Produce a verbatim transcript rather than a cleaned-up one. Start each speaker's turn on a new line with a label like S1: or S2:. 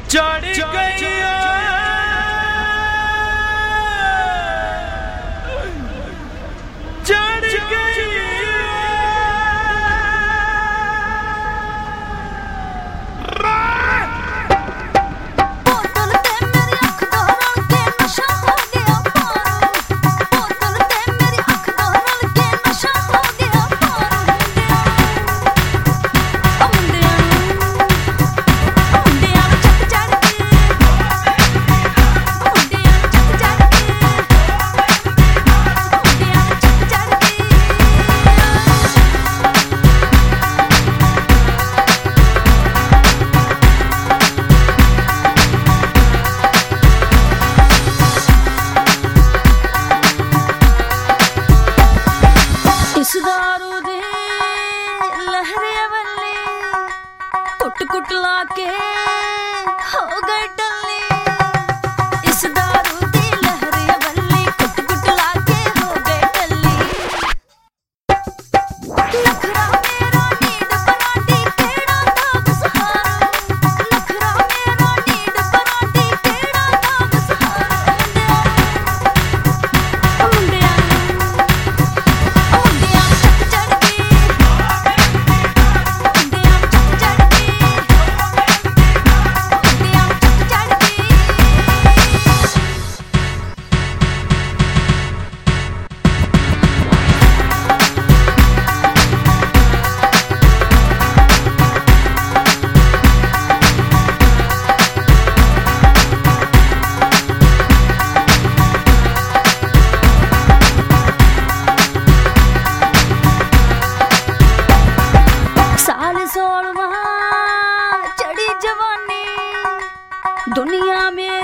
S1: चढ़ गई चढ़ गई कुट कुट लाके हो गए डल्ली इस दारू दी लहरिया बल्ली कुट कुट लाके हो गए डल्ली नखरा मेरा नींद बनाती केड़ा था सहारा नखरा मेरा नींद बनाती केड़ा था सहारा मुंडिया मुंडिया चक चढ़ गई सोलवा चढ़ी जवानी दुनिया में